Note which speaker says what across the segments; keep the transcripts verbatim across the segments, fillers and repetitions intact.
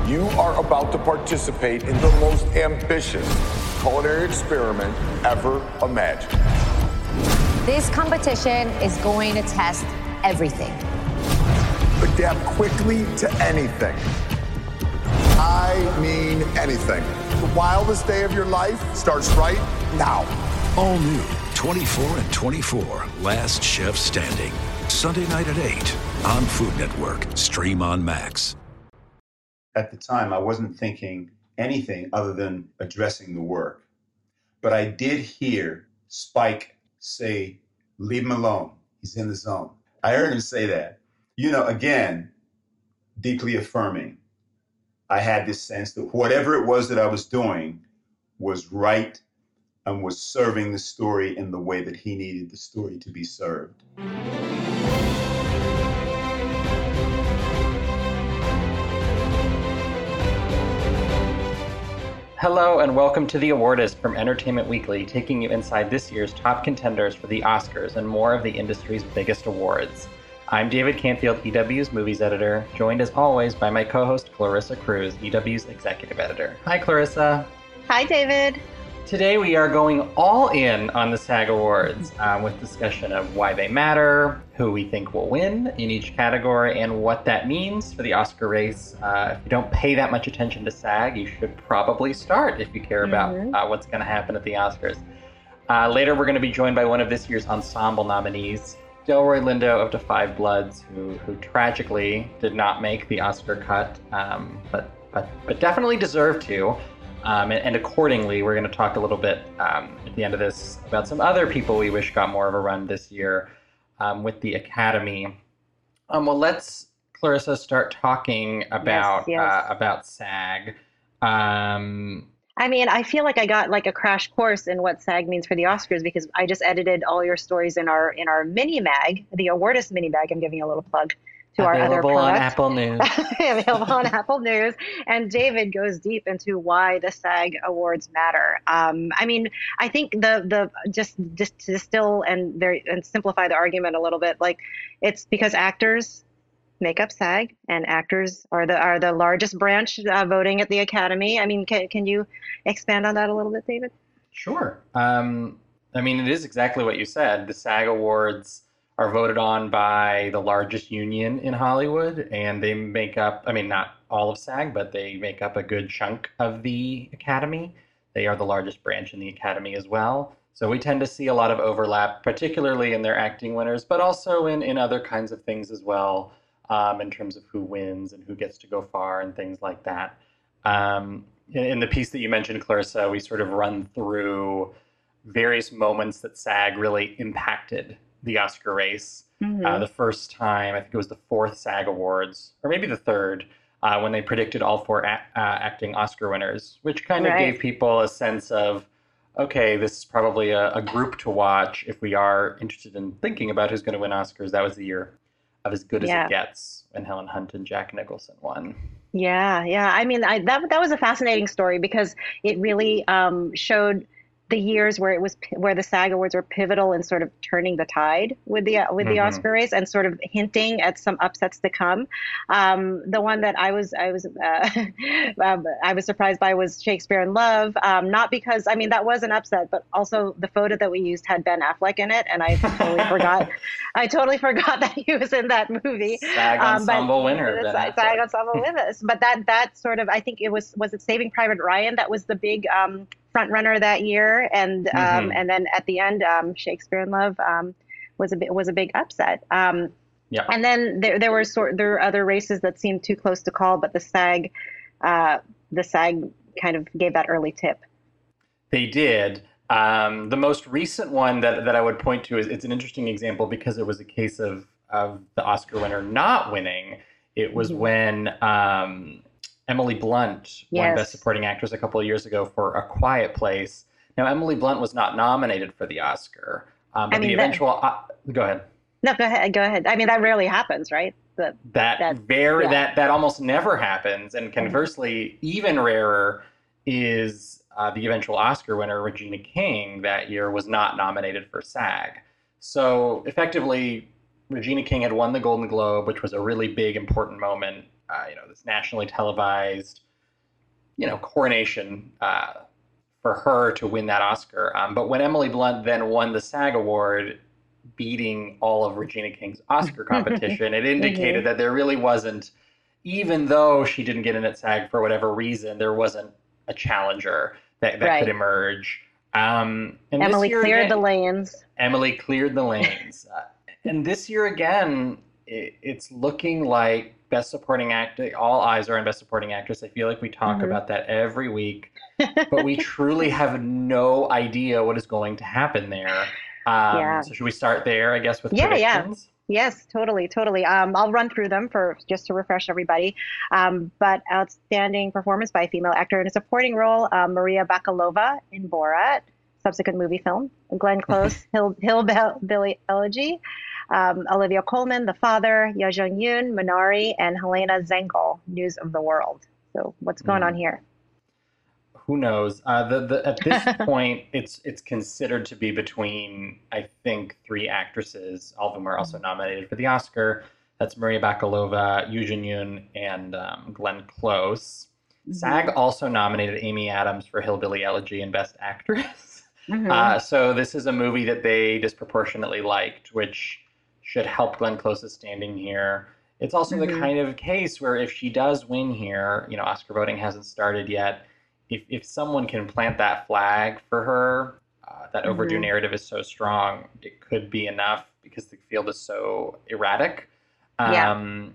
Speaker 1: You are about to participate in the most ambitious culinary experiment ever imagined.
Speaker 2: This competition is going to test everything.
Speaker 1: Adapt quickly to anything. I mean anything. The wildest day of your life starts right now.
Speaker 3: All new twenty-four and twenty-four, Last Chef Standing. Sunday night at eight on Food Network. Stream on Max.
Speaker 4: At the time, I wasn't thinking anything other than addressing the work. But I did hear Spike say, leave him alone. He's in the zone. I heard him say that. You know, again, deeply affirming. I had this sense that whatever it was that I was doing was right and was serving the story in the way that he needed the story to be served.
Speaker 5: Hello and welcome to The Awardist from Entertainment Weekly, taking you inside this year's top contenders for the Oscars and more of the industry's biggest awards. I'm David Canfield, E W's movies editor, joined as always by my co-host Clarissa Cruz, E W's executive editor. Hi, Clarissa.
Speaker 6: Hi, David.
Speaker 5: Today we are going all in on the SAG Awards um, with discussion of why they matter, who we think will win in each category, and what that means for the Oscar race. Uh, if you don't pay that much attention to SAG, you should probably start if you care about mm-hmm. uh, what's going to happen at the Oscars. Uh, later, we're going to be joined by one of this year's ensemble nominees, Delroy Lindo of Da five Bloods, who who tragically did not make the Oscar cut, um, but but but definitely deserved to. Um, and, and accordingly, we're going to talk a little bit um, at the end of this about some other people we wish got more of a run this year um, with the Academy. Um, well, let's, Clarissa, start talking about yes, yes. Uh, about SAG. Um,
Speaker 6: I mean, I feel like I got like a crash course in what SAG means for the Oscars because I just edited all your stories in our in our mini mag, the Awardist mini mag. I'm giving a little plug to our other
Speaker 5: Available on
Speaker 6: product.
Speaker 5: Apple News.
Speaker 6: Available on Apple News. And David goes deep into why the SAG Awards matter. Um, I mean, I think the the just just to distill and very and simplify the argument a little bit, like it's because actors make up SAG, and actors are the are the largest branch uh, voting at the Academy. I mean, can can you expand on that a little bit, David?
Speaker 5: Sure. Um, I mean, it is exactly what you said. The SAG Awards are voted on by the largest union in Hollywood, and they make up, I mean, not all of SAG, but they make up a good chunk of the Academy. They are the largest branch in the Academy as well. So we tend to see a lot of overlap, particularly in their acting winners, but also in, in other kinds of things as well, um, in terms of who wins and who gets to go far and things like that. Um, in, in the piece that you mentioned, Clarissa, we sort of run through various moments that SAG really impacted the Oscar race. Mm-hmm. Uh, the first time, I think it was the fourth SAG Awards, or maybe the third, uh, when they predicted all four a- uh, acting Oscar winners, which kind of right. gave people a sense of, okay, this is probably a, a group to watch if we are interested in thinking about who's going to win Oscars. That was the year of As Good
Speaker 6: yeah.
Speaker 5: as It Gets when Helen Hunt and Jack Nicholson won.
Speaker 6: Yeah, yeah. I mean, I, that that was a fascinating story because it really um, showed the years where it was where the SAG Awards were pivotal in sort of turning the tide with the with the mm-hmm. Oscar race and sort of hinting at some upsets to come. Um, the one that I was I was uh, um, I was surprised by was Shakespeare in Love, um, not because I mean that was an upset, but also the photo that we used had Ben Affleck in it, and I totally forgot. I totally forgot that he was in that movie.
Speaker 5: SAG Ensemble um, winner.
Speaker 6: SAG, SAG Ensemble winner. But that that sort of I think it was was it Saving Private Ryan that was the big um, front runner that year, and um, mm-hmm. and then at the end, um, Shakespeare in Love um, was a bit, was a big upset. Um,
Speaker 5: yeah.
Speaker 6: And then there there were sort there were other races that seemed too close to call, but the SAG uh, the SAG kind of gave that early tip.
Speaker 5: They did. Um, the most recent one that that I would point to is it's an interesting example because it was a case of of the Oscar winner not winning. It was mm-hmm. when um, Emily Blunt
Speaker 6: yes.
Speaker 5: won Best Supporting Actress a couple of years ago for A Quiet Place. Now, Emily Blunt was not nominated for the Oscar, um, but I mean, the eventual... That, uh, go ahead.
Speaker 6: No, go ahead. Go ahead. I mean, that rarely happens, right?
Speaker 5: The, that that very yeah. that that almost never happens, and conversely, mm-hmm. even rarer is uh, the eventual Oscar winner Regina King that year was not nominated for SAG. So effectively, Regina King had won the Golden Globe, which was a really big, important moment uh, you know, this nationally televised, you know, coronation uh, for her to win that Oscar. Um, but when Emily Blunt then won the SAG Award, beating all of Regina King's Oscar competition, it indicated mm-hmm. that there really wasn't, even though she didn't get in at SAG for whatever reason, there wasn't a challenger that, that right. could emerge. Um, and
Speaker 6: Emily cleared
Speaker 5: again,
Speaker 6: the lanes.
Speaker 5: Emily cleared the lanes. uh, and this year again, it, it's looking like Best Supporting Actor, all eyes are on Best Supporting Actress. I feel like we talk mm-hmm. about that every week, but we truly have no idea what is going to happen there. Um, yeah. So should we start there, I guess, with
Speaker 6: yeah,
Speaker 5: predictions?
Speaker 6: Yeah. Yes, totally, totally. Um, I'll run through them for just to refresh everybody. Um, but outstanding performance by a female actor in a supporting role, um, Maria Bakalova in Borat, subsequent movie film. Glenn Close, Hill, Hillbilly Elegy. Um, Olivia Colman, The Father, Ye Jung-yoon, Minari, and Helena Zengel, News of the World. So what's going mm. on here?
Speaker 5: Who knows? Uh, the, the, at this point, it's it's considered to be between, I think, three actresses, all of whom are also nominated for the Oscar. That's Maria Bakalova, Yoo Jin-yoon, and um, Glenn Close. Mm-hmm. SAG also nominated Amy Adams for Hillbilly Elegy and Best Actress. Mm-hmm. Uh, so this is a movie that they disproportionately liked, which should help Glenn Close's standing here. It's also mm-hmm. the kind of case where if she does win here, you know, Oscar voting hasn't started yet. If if someone can plant that flag for her, uh, that overdue mm-hmm. narrative is so strong, it could be enough because the field is so erratic. Um, yeah. Um,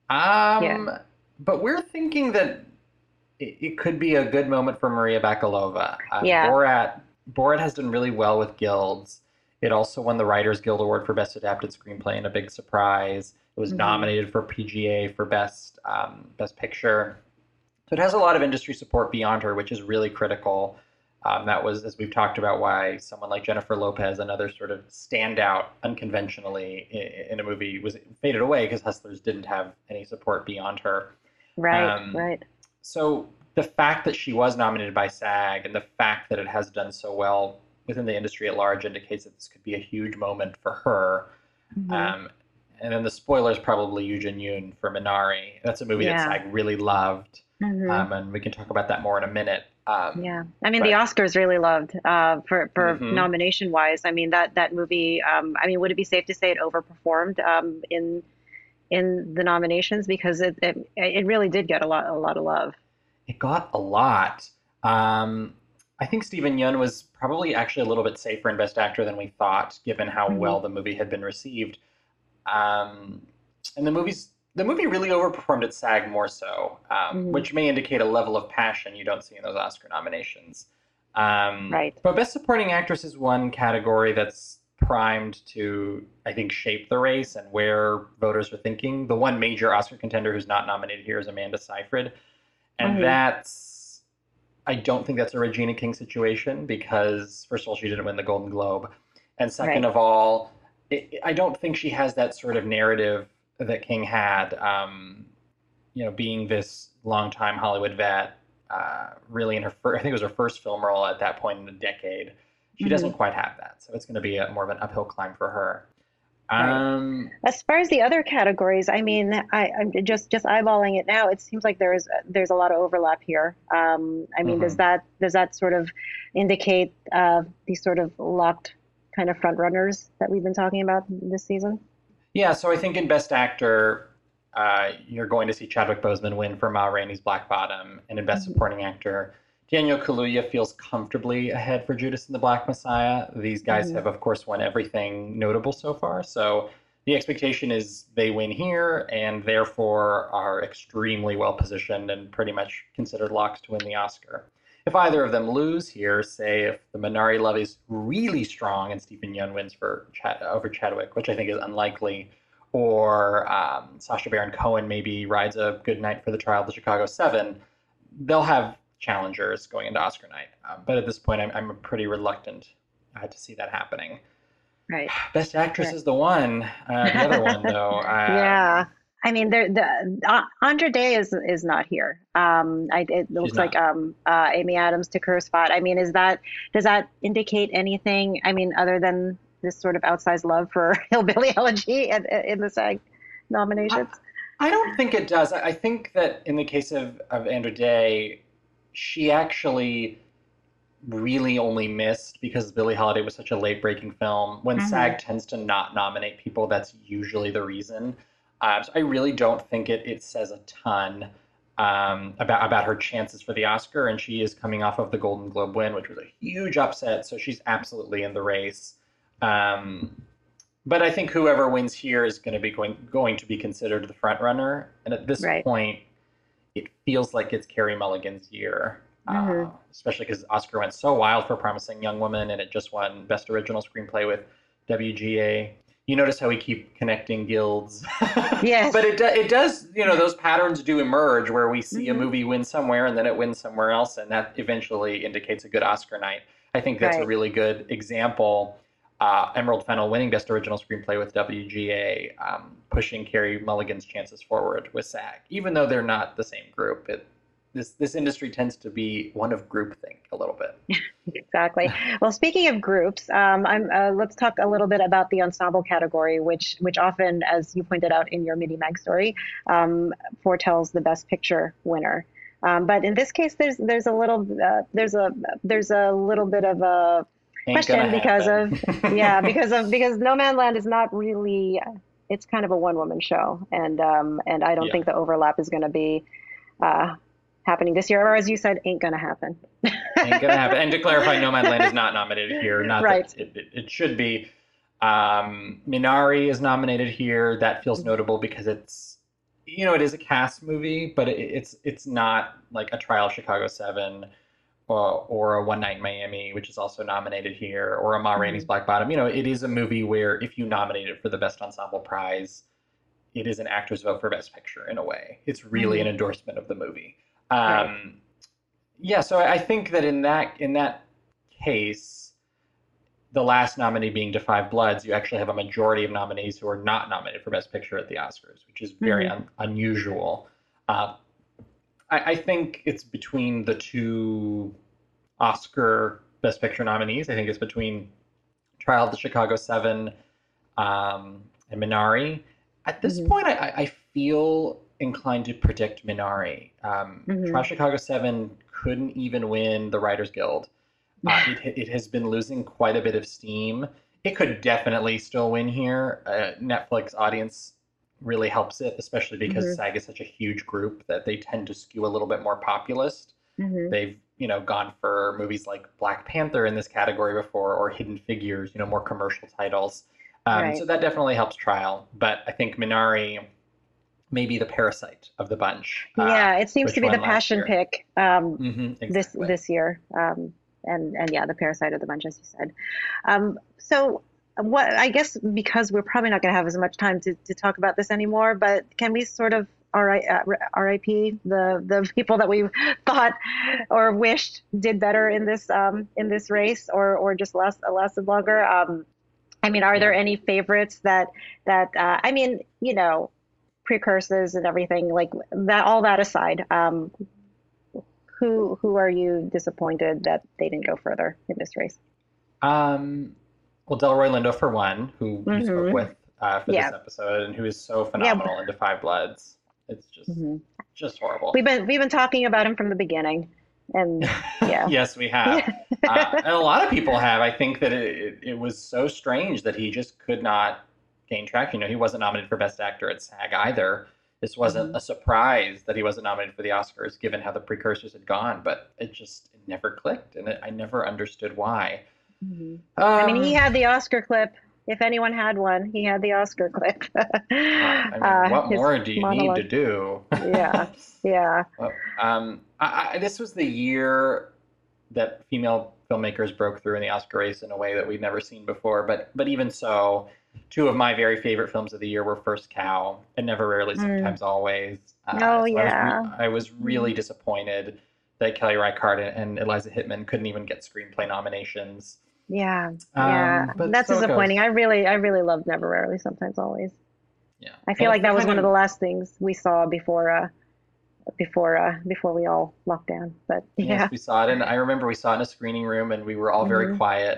Speaker 5: yeah. But we're thinking that it, it could be a good moment for Maria Bakalova. Uh, yeah. Borat, Borat has done really well with guilds. It also won the Writers Guild Award for Best Adapted Screenplay in a big surprise. It was mm-hmm. nominated for P G A for Best um, Best Picture. So it has a lot of industry support beyond her, which is really critical. Um, that was, as we've talked about, why someone like Jennifer Lopez, another sort of standout unconventionally in, in a movie, was faded away because Hustlers didn't have any support beyond her.
Speaker 6: Right, um, right.
Speaker 5: So the fact that she was nominated by SAG and the fact that it has done so well within the industry at large indicates that this could be a huge moment for her. Mm-hmm. Um, and then the spoiler is probably Yoo Jin-yoon for Minari. That's a movie yeah. that SAG really loved. Mm-hmm. Um, and we can talk about that more in a minute. Um,
Speaker 6: yeah, I mean, but, the Oscars really loved uh, for for mm-hmm. nomination wise. I mean, that that movie. Um, I mean, would it be safe to say it overperformed um, in in the nominations because it, it it really did get a lot a lot of love.
Speaker 5: It got a lot. Um, I think Steven Yeun was probably actually a little bit safer in Best Actor than we thought, given how mm-hmm. well the movie had been received. Um, and the movie's. The movie really overperformed at SAG more so, um, mm-hmm. which may indicate a level of passion you don't see in those Oscar nominations. Um,
Speaker 6: right.
Speaker 5: But Best Supporting Actress is one category that's primed to, I think, shape the race and where voters are thinking. The one major Oscar contender who's not nominated here is Amanda Seyfried. And mm-hmm. that's, I don't think that's a Regina King situation because, first of all, she didn't win the Golden Globe. And second right. of all, it, I don't think she has that sort of narrative that King had, um, you know, being this longtime Hollywood vet, uh, really in her first, I think it was her first film role at that point in a decade. She mm-hmm. doesn't quite have that. So it's going to be a, more of an uphill climb for her. Um,
Speaker 6: right. As far as the other categories, I mean, I, I'm just, just eyeballing it now. It seems like there's, there's a lot of overlap here. Um, I mean, mm-hmm. does that, does that sort of indicate uh, these sort of locked kind of front runners that we've been talking about this season?
Speaker 5: Yeah, so I think in Best Actor, uh, you're going to see Chadwick Boseman win for Ma Rainey's Black Bottom. And in Best mm-hmm. Supporting Actor, Daniel Kaluuya feels comfortably ahead for Judas and the Black Messiah. These guys mm-hmm. have, of course, won everything notable so far. So the expectation is they win here and therefore are extremely well positioned and pretty much considered locks to win the Oscar. If either of them lose here, say if the Minari love is really strong and Steven Yeun wins for Chad, over Chadwick, which I think is unlikely, or um, Sacha Baron Cohen maybe rides a good night for the trial of the Chicago Seven, they'll have challengers going into Oscar night. Um, but at this point, I'm, I'm pretty reluctant uh, to see that happening.
Speaker 6: Right.
Speaker 5: Best Actress right. is the one. Uh, the other one, though. Uh,
Speaker 6: yeah. I mean, there, the uh, Andra Day is is not here. Um, I, it looks like um, uh, Amy Adams took her spot. I mean, is that does that indicate anything? I mean, other than this sort of outsized love for Hillbilly Elegy in, in the SAG nominations?
Speaker 5: I don't think it does. I think that in the case of, of Andra Day, she actually really only missed because Billie Holiday was such a late-breaking film. When mm-hmm. SAG tends to not nominate people, that's usually the reason. Um, so I really don't think it, it says a ton um, about, about her chances for the Oscar, and she is coming off of the Golden Globe win, which was a huge upset, so she's absolutely in the race. Um, but I think whoever wins here is going to be going, going to be considered the front runner, and at this right. point, it feels like it's Carey Mulligan's year. Mm-hmm. Uh, especially because Oscar went so wild for Promising Young Woman, and it just won Best Original Screenplay with W G A. You notice how we keep connecting guilds.
Speaker 6: Yes.
Speaker 5: But it, do, it does, you know, those patterns do emerge where we see mm-hmm. a movie win somewhere and then it wins somewhere else, and that eventually indicates a good Oscar night. I think that's right. a really good example. Uh, Emerald Fennell winning Best Original Screenplay with W G A, um, pushing Carey Mulligan's chances forward with SAG. Even though they're not the same group, it This this industry tends to be one of groupthink a little bit.
Speaker 6: Exactly. Well, speaking of groups, um, I'm, uh, let's talk a little bit about the ensemble category, which which often, as you pointed out in your Mini Mag story, um, foretells the Best Picture winner. Um, but in this case, there's there's a little uh, there's a there's a little bit of a Ain't question because of yeah because of because Nomadland is not really it's kind of a one woman show, and um, and I don't yeah. think the overlap is going to be. Uh, happening this year, or as you said, ain't gonna happen.
Speaker 5: Ain't gonna happen. And to clarify, Nomadland is not nominated here. Not right. that it, it, it should be. Um, Minari is nominated here. That feels notable because it's, you know, it is a cast movie, but it, it's it's not like a Trial of Chicago seven or, or a One Night in Miami, which is also nominated here, or a Ma Rainey's Black Bottom. You know, it is a movie where if you nominate it for the Best Ensemble Prize, it is an actor's vote for Best Picture in a way. It's really mm-hmm. an endorsement of the movie. Um, right. Yeah, so I think that in that in that case, the last nominee being To Five Bloods, you actually have a majority of nominees who are not nominated for Best Picture at the Oscars, which is very mm-hmm. un- unusual. Uh, I, I think it's between the two Oscar Best Picture nominees. I think it's between Trial of the Chicago seven um, and Minari. At this mm-hmm. point, I, I feel inclined to predict Minari. Um, mm-hmm. Trial of Chicago seven couldn't even win the Writers Guild. Uh, it, it has been losing quite a bit of steam. It could definitely still win here. Uh, Netflix audience really helps it, especially because mm-hmm. SAG is such a huge group that they tend to skew a little bit more populist. Mm-hmm. They've, you know, gone for movies like Black Panther in this category before, or Hidden Figures, you know, more commercial titles. Um, right. So that definitely helps Trial. But I think Minari, maybe the Parasite of the bunch.
Speaker 6: Yeah,
Speaker 5: uh,
Speaker 6: it seems to be the passion year. pick um,
Speaker 5: mm-hmm, exactly.
Speaker 6: this this year. Um, and and yeah, the Parasite of the bunch, as you said. Um, so what I guess because we're probably not going to have as much time to, to talk about this anymore, but can we sort of R I P the the people that we thought or wished did better in this um, in this race, or or just last lasted longer? Um, I mean, are yeah. there any favorites that that uh, I mean, you know. precursors and everything like that, all that aside, um, who who are you disappointed that they didn't go further in this race?
Speaker 5: Um, well, Delroy Lindo for one, who mm-hmm. you spoke with uh, for yeah. this episode, and who is so phenomenal yeah. in To Five Bloods. It's just mm-hmm. just horrible.
Speaker 6: We've been we've been talking about him from the beginning, and yeah,
Speaker 5: yes, we have, uh, and a lot of people have. I think that it, it it was so strange that he just could not gain traction. You know, he wasn't nominated for Best Actor at SAG either. This wasn't mm-hmm. a surprise that he wasn't nominated for the Oscars, given how the precursors had gone. But it just it never clicked, and it, I never understood why.
Speaker 6: Mm-hmm. Um, I mean, he had the Oscar clip. If anyone had one, he had the Oscar clip.
Speaker 5: I mean, uh, what more do you monologue. need to do?
Speaker 6: yeah, yeah.
Speaker 5: Well, um, I, I, this was the year that female filmmakers broke through in the Oscar race in a way that we'd never seen before. But but even so, two of my very favorite films of the year were First Cow and Never, Rarely, Sometimes, mm. Always.
Speaker 6: Uh, oh, so yeah.
Speaker 5: I was, re- I was really disappointed that Kelly Reichardt and Eliza Hittman couldn't even get screenplay nominations.
Speaker 6: Yeah, yeah. Um, That's so disappointing. I really, I really loved Never, Rarely, Sometimes, Always.
Speaker 5: Yeah.
Speaker 6: I feel
Speaker 5: and
Speaker 6: like that was one of the last things we saw before, uh, before, uh, before we all locked down. But yeah,
Speaker 5: yes, we saw it, and I remember we saw it in a screening room, and we were all very mm-hmm. quiet.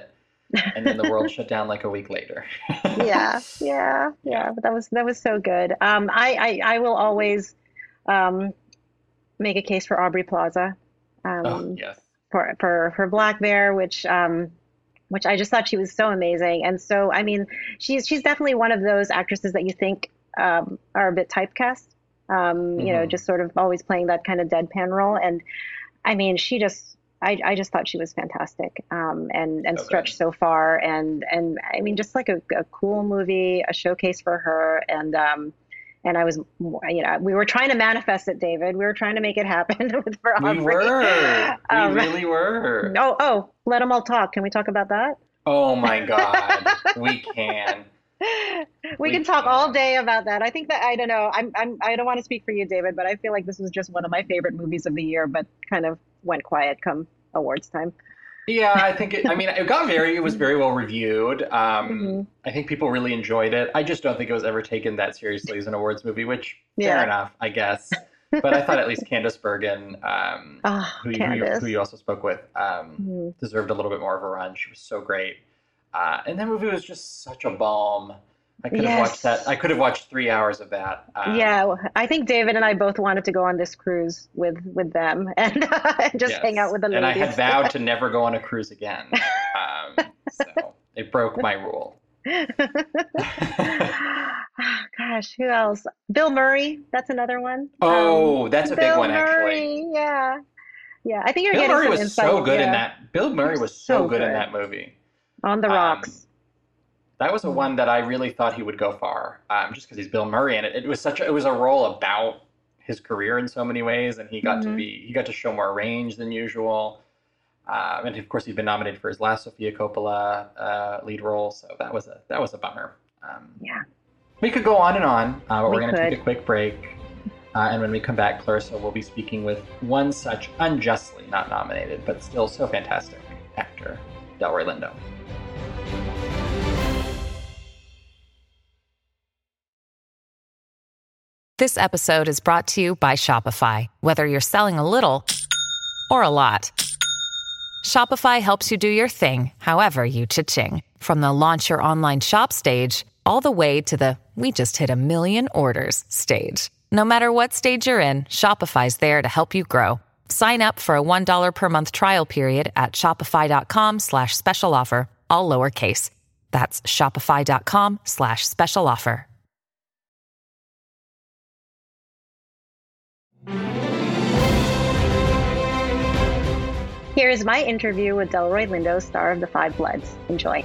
Speaker 5: and then the world shut down like a week later.
Speaker 6: yeah, yeah, yeah. But that was that was so good. Um, I, I I will always um make a case for Aubrey Plaza.
Speaker 5: Oh,
Speaker 6: Um,
Speaker 5: yes.
Speaker 6: for for for Black Bear, which um which I just thought she was so amazing. And so, I mean, she's she's definitely one of those actresses that you think um, are a bit typecast. Um, you know,
Speaker 5: Mm-hmm.
Speaker 6: just sort of always playing that kind of deadpan role. And I mean, she just, I, I just thought she was fantastic, um, and and
Speaker 5: So
Speaker 6: stretched
Speaker 5: good.
Speaker 6: so far. And and I mean, just like a, a cool movie, a showcase for her. And um, and I was, you know, we were trying to manifest it, David. We were trying to make it happen with for
Speaker 5: We
Speaker 6: Aubrey.
Speaker 5: were. We
Speaker 6: Um,
Speaker 5: really were.
Speaker 6: oh, oh, let them all talk. Can we talk about that?
Speaker 5: Oh my God. We can.
Speaker 6: we,
Speaker 5: We
Speaker 6: can talk all
Speaker 5: can.
Speaker 6: day about that. I think that I don't know. I'm, I'm I don't want to speak for you, David, but I feel like this was just one of my favorite movies of the year, but kind of went quiet come awards time.
Speaker 5: Yeah, I think it, I mean, it got very, it was very well reviewed. Um,
Speaker 6: Mhm.
Speaker 5: I think people really enjoyed it. I just don't think it was ever taken that seriously as an awards movie, which fair
Speaker 6: Yeah.
Speaker 5: enough, I guess. But I thought at least Candice Bergen, um,
Speaker 6: Oh,
Speaker 5: who, you, who, you,
Speaker 6: Candace.
Speaker 5: who you also spoke with, um,
Speaker 6: Mhm.
Speaker 5: deserved a little bit more of a run. She was so great. Uh, and that movie was just such a balm. I could have watched
Speaker 6: Yes.
Speaker 5: that. I could have watched three hours of that. Um,
Speaker 6: Yeah, well, I think David and I both wanted to go on this cruise with with them and just
Speaker 5: yes.
Speaker 6: hang out with the
Speaker 5: And I
Speaker 6: ladies.
Speaker 5: had vowed to never go on a cruise again. Um, so it broke my rule.
Speaker 6: Gosh, who else? Bill Murray, that's another one.
Speaker 5: Oh,
Speaker 6: Um,
Speaker 5: that's a big
Speaker 6: Bill
Speaker 5: one, actually.
Speaker 6: Murray, yeah, yeah. I think you're
Speaker 5: Bill
Speaker 6: getting
Speaker 5: Murray
Speaker 6: some
Speaker 5: was
Speaker 6: insight.
Speaker 5: so good in
Speaker 6: yeah.
Speaker 5: that. Bill Murray was so,
Speaker 6: So
Speaker 5: good, in
Speaker 6: good.
Speaker 5: that movie.
Speaker 6: On the
Speaker 5: Um,
Speaker 6: Rocks.
Speaker 5: That was a one that I really thought he would go far, um, just because he's Bill Murray, and it, it was such a, it was a role about his career in so many ways, and he got to
Speaker 6: Mhm.
Speaker 5: be he got to show more range than usual. Um, and of course, he'd been nominated for his last Sofia Coppola uh, lead role, so that was a that was a bummer. Um,
Speaker 6: Yeah.
Speaker 5: We could go on and on, uh, but
Speaker 6: We
Speaker 5: we're going to take
Speaker 6: could.
Speaker 5: a quick break. Uh, and when we come back, Clarissa will be speaking with one such unjustly not nominated, but still so fantastic actor, Delroy Lindo.
Speaker 7: This episode is brought to you by Shopify. Whether you're selling a little or a lot, Shopify helps you do your thing, however you cha-ching. From the launch your online shop stage, all the way to the we just hit a million orders stage. No matter what stage you're in, Shopify's there to help you grow. Sign up for a one dollar per month trial period at shopify.com slash special offer, all lowercase. That's shopify.com slash special offer.
Speaker 6: Here is my interview with Delroy Lindo, star of The Five Bloods. Enjoy.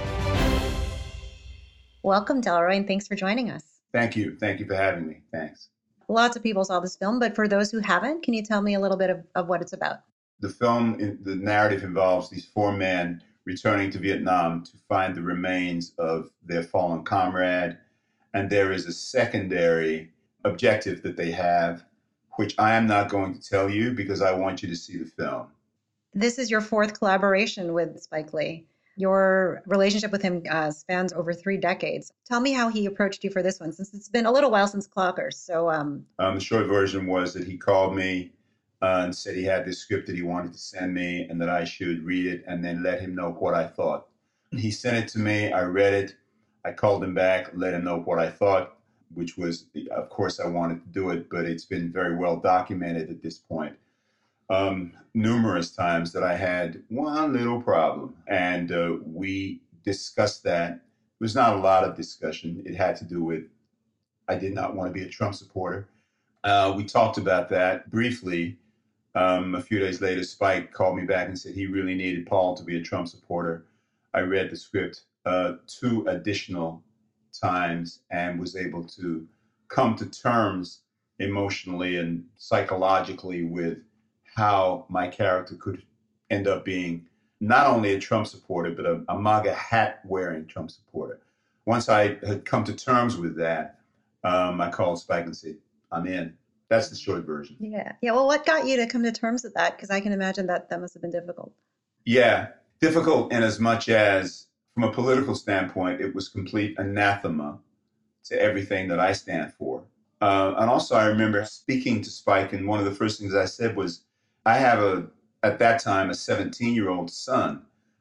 Speaker 8: Welcome, Delroy, and thanks for joining us.
Speaker 4: Thank you. Thank you for having me. Thanks.
Speaker 8: Lots of people saw this film, but for those who haven't, can you tell me a little bit of, of what it's about?
Speaker 4: The film, the narrative involves these four men returning to Vietnam to find the remains of their fallen comrade. And there is a secondary objective that they have, which I am not going to tell you because I want you to see the film.
Speaker 8: This is your fourth collaboration with Spike Lee. Your relationship with him uh, spans over three decades. Tell me how he approached you for this one, since it's been a little while since Clockers. So, um,
Speaker 4: Um, the short version was that he called me uh, and said he had this script that he wanted to send me and that I should read it and then let him know what I thought. He sent it to me. I read it. I called him back, let him know what I thought, which was, of course, I wanted to do it, but it's been very well documented at this point. Um, numerous times that I had one little problem, and uh, we discussed that. It was not a lot of discussion. It had to do with I did not want to be a Trump supporter. Uh, we talked about that briefly. Um, a few days later, Spike called me back and said he really needed Paul to be a Trump supporter. I read the script uh, two additional times and was able to come to terms emotionally and psychologically with how my character could end up being not only a Trump supporter, but a, a MAGA hat-wearing Trump supporter. Once I had come to terms with that, um, I called Spike and said, I'm in. That's the short version.
Speaker 8: yeah. Yeah. Well, what got you to come to terms with that? Because I can imagine that that must have been difficult.
Speaker 4: Yeah, difficult in as much as, from a political standpoint, it was complete anathema to everything that I stand for. Uh, and also, I remember speaking to Spike, and one of the first things I said was, I have a, at that time, a seventeen-year-old son.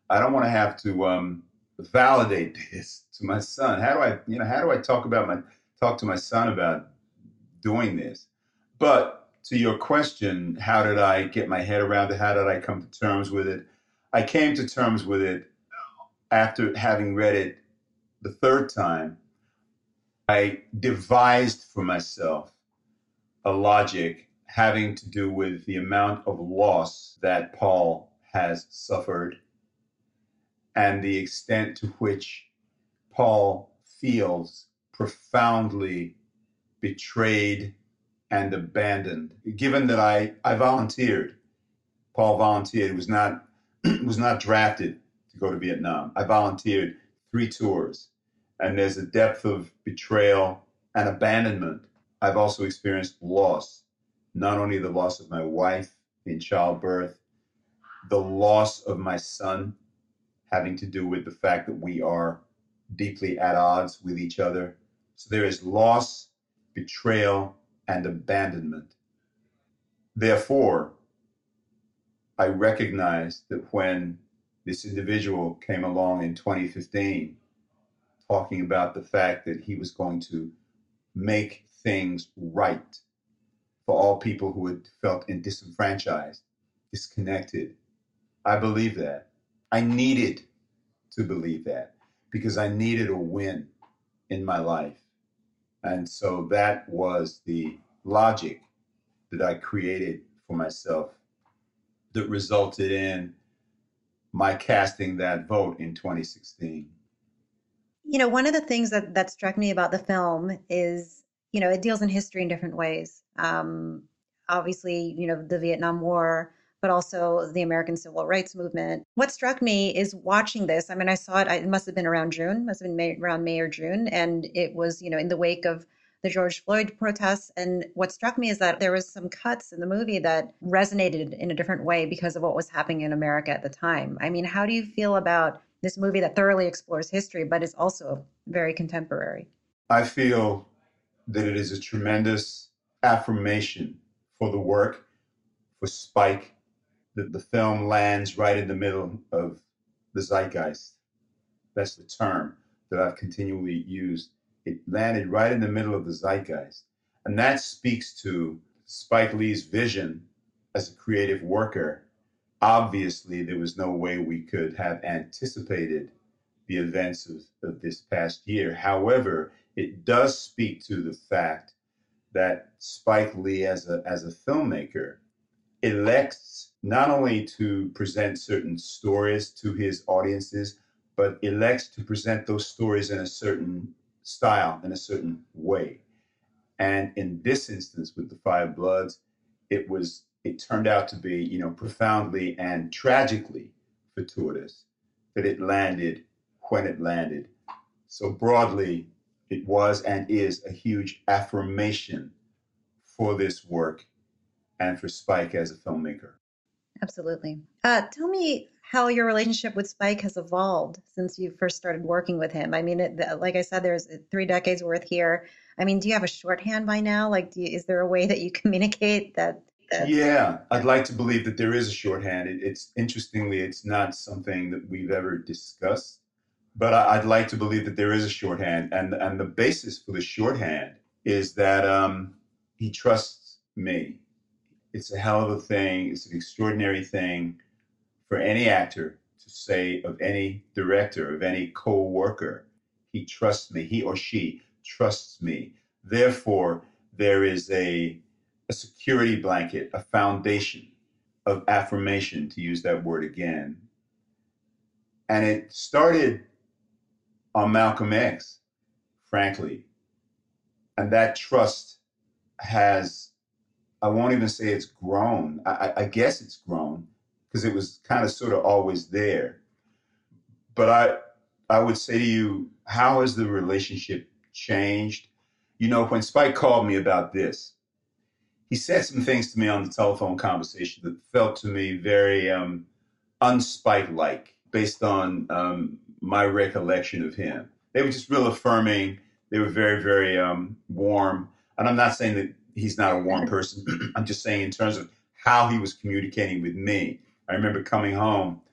Speaker 4: I don't want to have to um, validate this to my son. How do I, you know, how do I talk about my talk to my son about doing this? But to your question, how did I get my head around it? How did I come to terms with it? I came to terms with it after having read it the third time. I devised for myself a logic having to do with the amount of loss that Paul has suffered and the extent to which Paul feels profoundly betrayed and abandoned. Given that I, I volunteered, Paul volunteered, was not was not drafted to go to Vietnam. I volunteered three tours, and there's a depth of betrayal and abandonment. I've also experienced loss, not only the loss of my wife in childbirth, the loss of my son, having to do with the fact that we are deeply at odds with each other. So there is loss, betrayal, and abandonment. Therefore, I recognized that when this individual came along in twenty fifteen, talking about the fact that he was going to make things right for all people who had felt disenfranchised, disconnected, I believe that. I needed to believe that because I needed a win in my life. And so that was the logic that I created for myself that resulted in my casting that vote in twenty sixteen.
Speaker 8: You know, one of the things that, that struck me about the film is, you know, it deals in history in different ways. Um, obviously, you know, the Vietnam War, but also the American Civil Rights Movement. What struck me is watching this. I mean, I saw it, it must have been around June, must have been May, around May or June. And it was, you know, in the wake of the George Floyd protests. And what struck me is that there was some cuts in the movie that resonated in a different way because of what was happening in America at the time. I mean, how do you feel about this movie that thoroughly explores history, but is also very contemporary?
Speaker 4: I feel that it is a tremendous affirmation for the work, for Spike, that the film lands right in the middle of the zeitgeist. That's the term that I've continually used. It landed right in the middle of the zeitgeist. And that speaks to Spike Lee's vision as a creative worker. Obviously, there was no way we could have anticipated the events of, of this past year. However, it does speak to the fact that Spike Lee, as a, as a filmmaker, elects not only to present certain stories to his audiences, but elects to present those stories in a certain style, in a certain way. And in this instance, with The Five Bloods, it was it turned out to be, you know, profoundly and tragically fortuitous that it landed when it landed. So broadly, it was and is a huge affirmation for this work and for Spike as a filmmaker.
Speaker 8: Absolutely. Uh, tell me how your relationship with Spike has evolved since you first started working with him. I mean, it, like I said, there's three decades worth here. I mean, do you have a shorthand by now? Like, do you, is there a way that you communicate that? that...
Speaker 4: Yeah, I'd like to believe that there is a shorthand. It, it's interestingly, it's not something that we've ever discussed, but I, I'd like to believe that there is a shorthand. And, and the basis for the shorthand is that um, he trusts me. It's a hell of a thing. It's an extraordinary thing for any actor to say of any director, of any co-worker, he trusts me, he or she trusts me. Therefore, there is a, a security blanket, a foundation of affirmation, to use that word again. And it started on Malcolm X, frankly. And that trust has, I won't even say it's grown. I, I guess it's grown because it was kind of sort of always there. But I, I would say to you, how has the relationship changed? You know, when Spike called me about this, he said some things to me on the telephone conversation that felt to me very um, un-Spike-like based on um, my recollection of him. They were just real affirming. They were very, very um, warm. And I'm not saying that he's not a warm person. I'm just saying in terms of how he was communicating with me. I remember coming home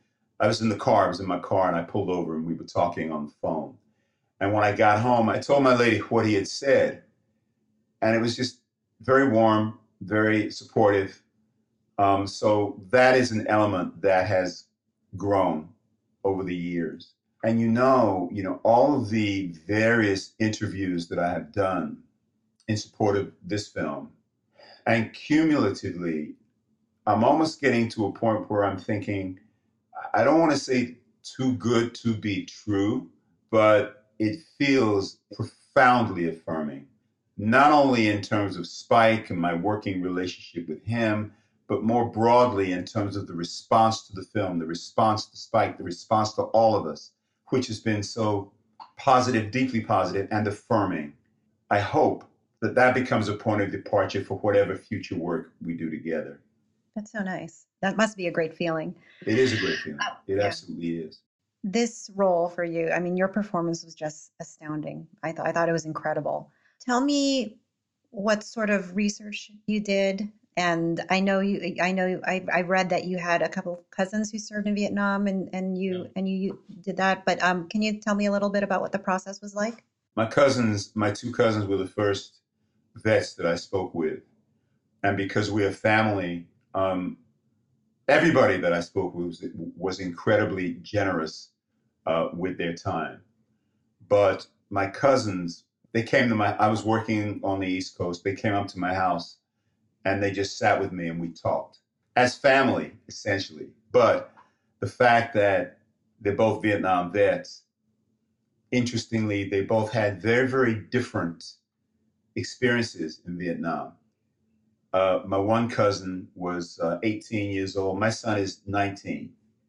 Speaker 4: I was in the car, I was in my car, and I pulled over and we were talking on the phone. And when I got home, I told my lady what he had said. And it was just very warm, very supportive. Um, so that is an element that has grown over the years. And you know, you know, all of the various interviews that I have done in support of this film, and cumulatively, I'm almost getting to a point where I'm thinking, I don't want to say too good to be true, but it feels profoundly affirming, not only in terms of Spike and my working relationship with him, but more broadly in terms of the response to the film, the response to Spike, the response to all of us, which has been so positive, deeply positive and affirming. I hope that that becomes a point of departure for whatever future work we do together.
Speaker 8: That's so nice. That must be a great feeling.
Speaker 4: It is a great feeling.
Speaker 8: Oh,
Speaker 4: it
Speaker 8: yeah.
Speaker 4: absolutely is.
Speaker 8: This role for you, I mean, your performance was just astounding. I thought I thought it was incredible. Tell me what sort of research you did. And I know you. I know I, I read that you had a couple of cousins who served in Vietnam, and, and you yeah. and you, you did that. But um, can you tell me a little bit about what the process was like?
Speaker 4: My cousins, my two cousins, were the first vets that I spoke with, and because we're a family, um, everybody that I spoke with was, was incredibly generous uh, with their time. But my cousins, they came to my. I was working on the East Coast. They came up to my house. And they just sat with me and we talked as family, essentially. But the fact that they're both Vietnam vets, interestingly, they both had very, very different experiences in Vietnam. Uh, my one cousin was uh, eighteen years old. My son is nineteen.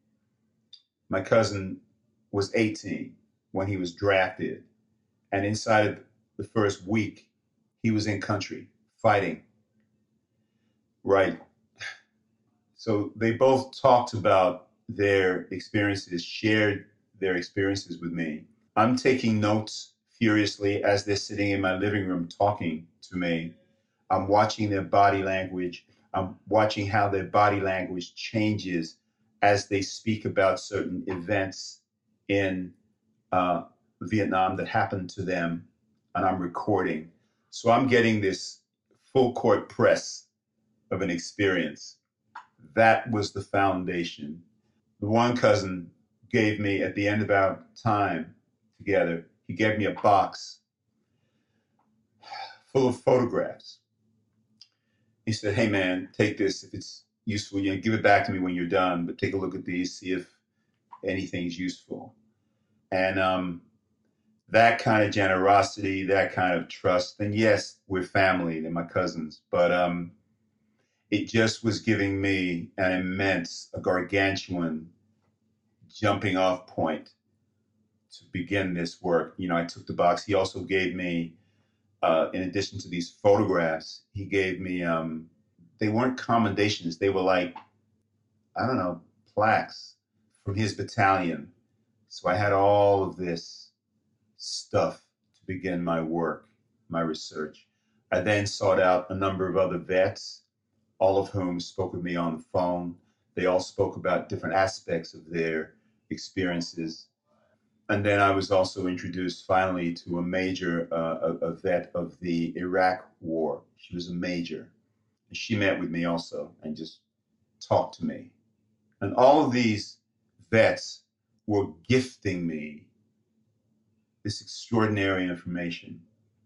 Speaker 4: My cousin was eighteen when he was drafted. And inside of the first week, he was in country fighting. Right. So they both talked about their experiences, shared their experiences with me. I'm taking notes furiously as they're sitting in my living room talking to me. I'm watching their body language. I'm watching how their body language changes as they speak about certain events in uh, Vietnam that happened to them, and I'm recording. So I'm getting this full court press of an experience. That was the foundation. The one cousin gave me, at the end of our time together, he gave me a box full of photographs. He said, hey man, take this. If it's useful, you know, give it back to me when you're done, but take a look at these, see if anything's useful. And um, that kind of generosity, that kind of trust, and yes, we're family, they're my cousins, but um, it just was giving me an immense, a gargantuan jumping off point to begin this work. You know, I took the box. He also gave me, uh, in addition to these photographs, he gave me, um, they weren't commendations. They were like, I don't know, plaques from his battalion. So I had all of this stuff to begin my work, my research. I then sought out a number of other vets, all of whom spoke with me on the phone. They all spoke about different aspects of their experiences. And then I was also introduced finally to a major, uh, a, a vet of the Iraq War. She was a major. And she met with me also and just talked to me. And all of these vets were gifting me this extraordinary information.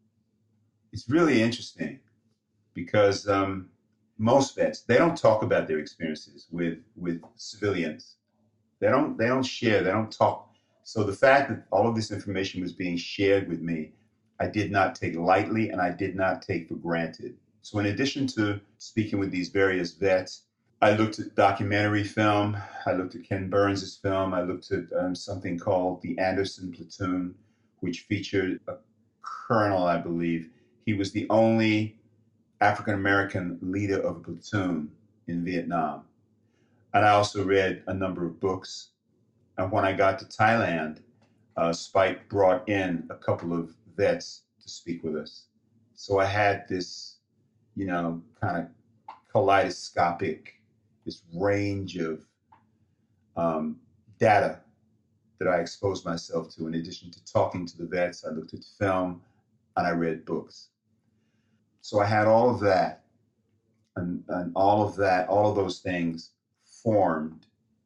Speaker 4: It's really interesting because um, most vets, they don't talk about their experiences with, with civilians. They don't, they don't share, they don't talk. So the fact that all of this information was being shared with me, I did not take lightly and I did not take for granted. So in addition to speaking with these various vets, I looked at documentary film, I looked at Ken Burns' film, I looked at um, something called The Anderson Platoon, which featured a colonel, I believe. He was the only African-American leader of a platoon in Vietnam. And I also read a number of books. And when I got to Thailand, uh, Spike brought in a couple of vets to speak with us. So I had this, you know, kind of kaleidoscopic, this range of um, data that I exposed myself to. In addition to talking to the vets, I looked at film and I read books. So I had all of that, and, and all of that, all of those things formed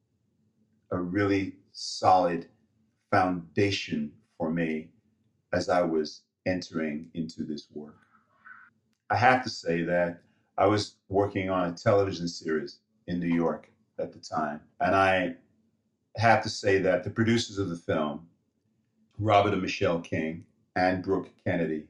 Speaker 4: a really solid foundation for me as I was entering into this work. I have to say that I was working on a television series in New York at the time, and I have to say that the producers of the film, Robert and Michelle King and Brooke Kennedy,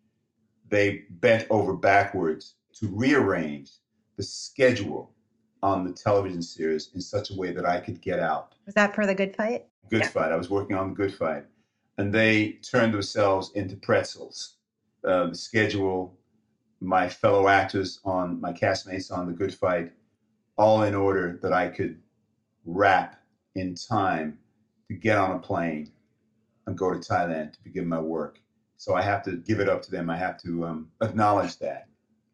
Speaker 4: they bent over backwards to rearrange the schedule on the television series in such a way that I could get out.
Speaker 8: Was that for The Good Fight?
Speaker 4: Good
Speaker 8: Yeah.
Speaker 4: Fight. I was working on The Good Fight. And they turned themselves into pretzels. Uh, the schedule, my fellow actors on, my castmates on The Good Fight, all in order that I could wrap in time to get on a plane and go to Thailand to begin my work. So I have to give it up to them. I have to um, acknowledge that.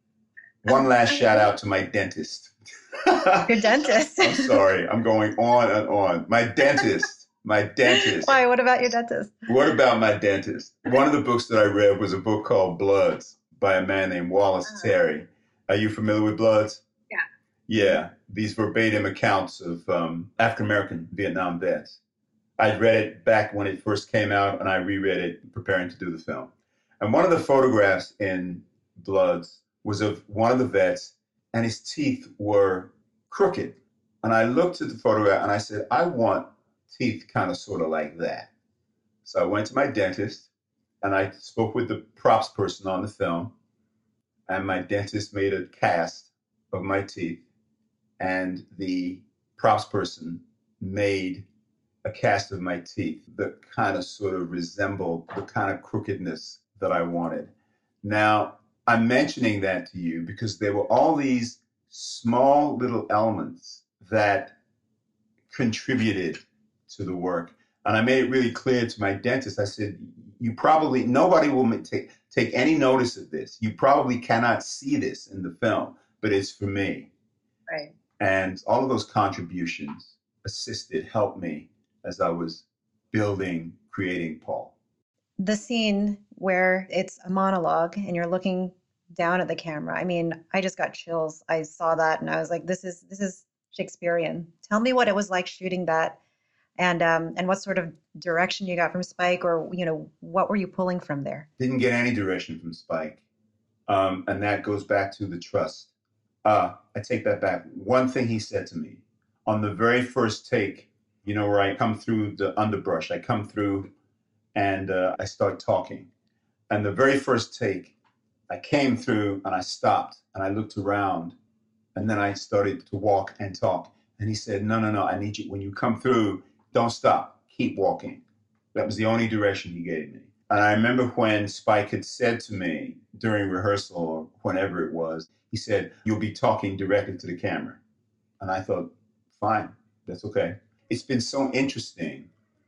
Speaker 4: One last shout out to my dentist.
Speaker 8: Your dentist.
Speaker 4: I'm sorry. I'm going on and on. My dentist. My dentist.
Speaker 8: Why? What about your dentist?
Speaker 4: What about my dentist? One of the books that I read was a book called Bloods by a man named Wallace uh-huh. Terry. Are you familiar with Bloods?
Speaker 8: Yeah.
Speaker 4: Yeah. These verbatim accounts of um, African-American Vietnam vets. I'd read it back when it first came out, and I reread it preparing to do the film. And one of the photographs in Bloods was of one of the vets, and his teeth were crooked. And I looked at the photograph, and I said, I want teeth kind of sort of like that. So I went to my dentist, and I spoke with the props person on the film, and my dentist made a cast of my teeth, and the props person made a cast of my teeth that kind of sort of resembled the kind of crookedness that I wanted. Now, I'm mentioning that to you because there were all these small little elements that contributed to the work. And I made it really clear to my dentist. I said, you probably, nobody will take, take any notice of this. You probably cannot see this in the film, but it's for me.
Speaker 8: Right. And
Speaker 4: all of those contributions assisted, helped me as I was building, creating Paul.
Speaker 8: The scene where it's a monologue and you're looking down at the camera. I mean, I just got chills. I saw that and I was like, this is this is Shakespearean. Tell me what it was like shooting that, and um, and what sort of direction you got from Spike, or you know, what were you pulling from there?
Speaker 4: Didn't get any direction from Spike, um, and that goes back to the trust. Uh, I take that back. One thing he said to me on the very first take, you know, where I come through the underbrush, I come through and uh, I start talking. And the very first take, I came through and I stopped and I looked around and then I started to walk and talk. And he said, no, no, no, I need you. When you come through, don't stop. Keep walking. That was the only direction he gave me. And I remember when Spike had said to me during rehearsal or whenever it was, he said, you'll be talking directly to the camera. And I thought, fine, that's okay. It's been so interesting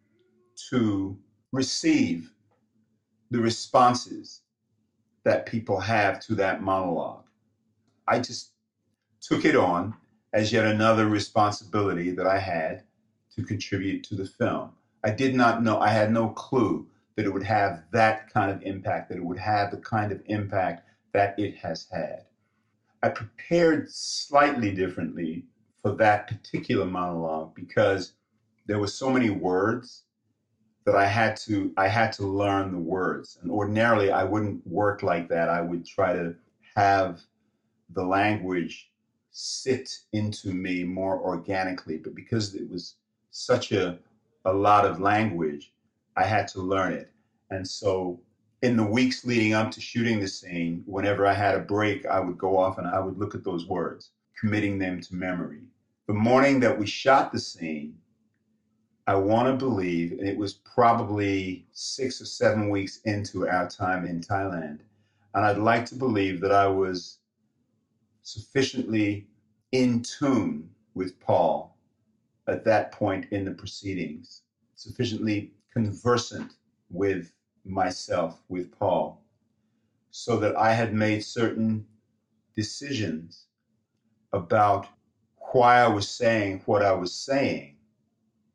Speaker 4: to receive the responses that people have to that monologue. I just took it on as yet another responsibility that I had to contribute to the film. I did not know, I had no clue that it would have that kind of impact, that it would have the kind of impact that it has had. I prepared slightly differently for that particular monologue because there were so many words that I had to I had to learn the words. And ordinarily I wouldn't work like that. I would try to have the language sit into me more organically. But because it was such a, a lot of language, I had to learn it. And so in the weeks leading up to shooting the scene, whenever I had a break, I would go off and I would look at those words, committing them to memory. The morning that we shot the scene, I want to believe, and it was probably six or seven weeks into our time in Thailand, and I'd like to believe that I was sufficiently in tune with Paul at that point in the proceedings, sufficiently conversant with myself, with Paul, so that I had made certain decisions about why I was saying what I was saying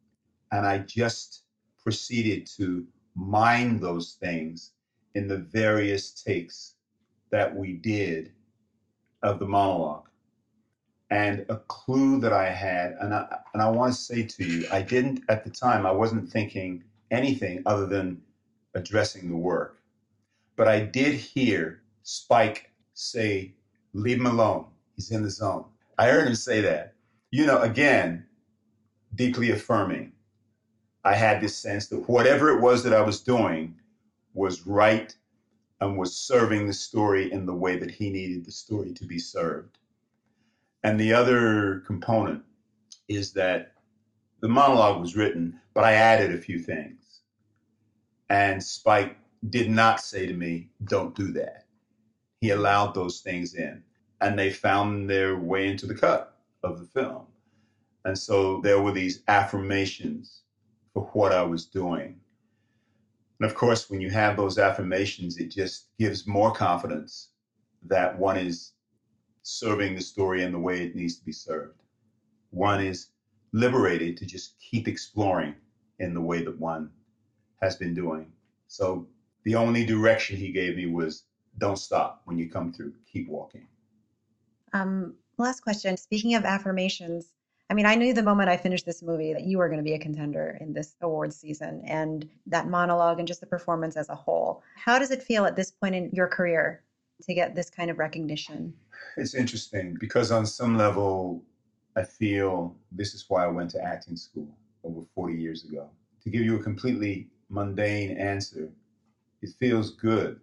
Speaker 4: And I just proceeded to mine those things in the various takes that we did of the monologue. And a clue that I had, and I, and I want to say to you, I didn't, at the time, I wasn't thinking anything other than addressing the work. But I did hear Spike say, "Leave him alone. He's in the zone." I heard him say that. You know, again, deeply affirming. I had this sense that whatever it was that I was doing was right and was serving the story in the way that he needed the story to be served. And the other component is that the monologue was written, but I added a few things. And Spike did not say to me, "Don't do that." He allowed those things in, and they found their way into the cut of the film. And so there were these affirmations for what I was doing. And of course, when you have those affirmations, it just gives more confidence that one is serving the story in the way it needs to be served. One is liberated to just keep exploring in the way that one has been doing. So the only direction he gave me was, don't stop when you come through, keep walking.
Speaker 8: Um, last question. Speaking of affirmations, I mean, I knew the moment I finished this movie that you were going to be a contender in this awards season, and that monologue and just the performance as a whole. How does it feel at this point in your career to get this kind of recognition?
Speaker 4: It's interesting because on some level, I feel this is why I went to acting school over forty years ago. To give you a completely mundane answer, it feels good.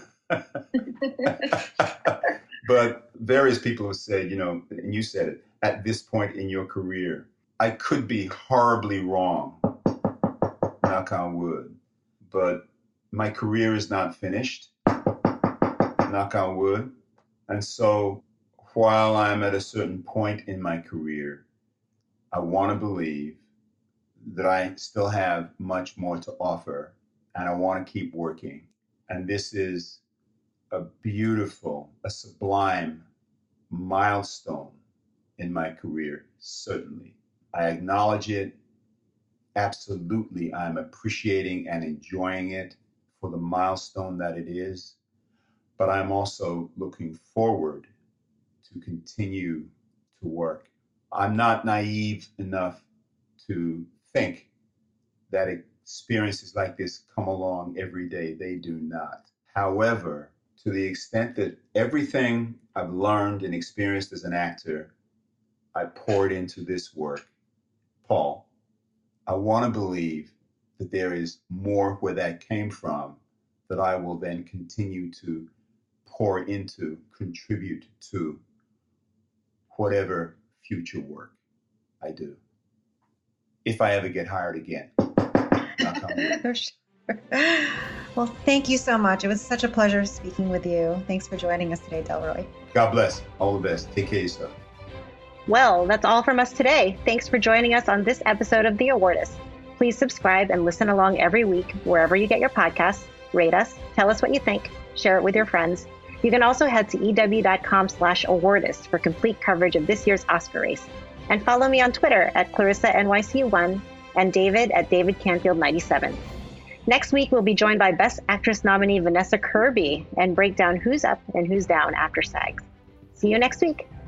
Speaker 4: But various people have said, you know, and you said it, at this point in your career, I could be horribly wrong, knock on wood, but my career is not finished, knock on wood. And so while I'm at a certain point in my career, I want to believe that I still have much more to offer, and I want to keep working. And this is a beautiful, a sublime milestone in my career, certainly. I acknowledge it. Absolutely, I'm appreciating and enjoying it for the milestone that it is. But I'm also looking forward to continue to work. I'm not naive enough to think that experiences like this come along every day. They do not. However, to the extent that everything I've learned and experienced as an actor, I poured into this work, Paul, I want to believe that there is more where that came from that I will then continue to pour into, contribute to whatever future work I do. If I ever get hired again.
Speaker 8: Well, thank you so much. It was such a pleasure speaking with you. Thanks for joining us today, Delroy.
Speaker 4: God bless. All the best. Take care of yourself.
Speaker 6: Well, that's all from us today. Thanks for joining us on this episode of The Awardist. Please subscribe and listen along every week wherever you get your podcasts. Rate us, tell us what you think, share it with your friends. You can also head to ew.com slash awardist for complete coverage of this year's Oscar race. And follow me on Twitter at Clarissa N Y C one and David at David Canfield ninety-seven. Next week, we'll be joined by Best Actress nominee Vanessa Kirby and break down who's up and who's down after SAGs. See you next week.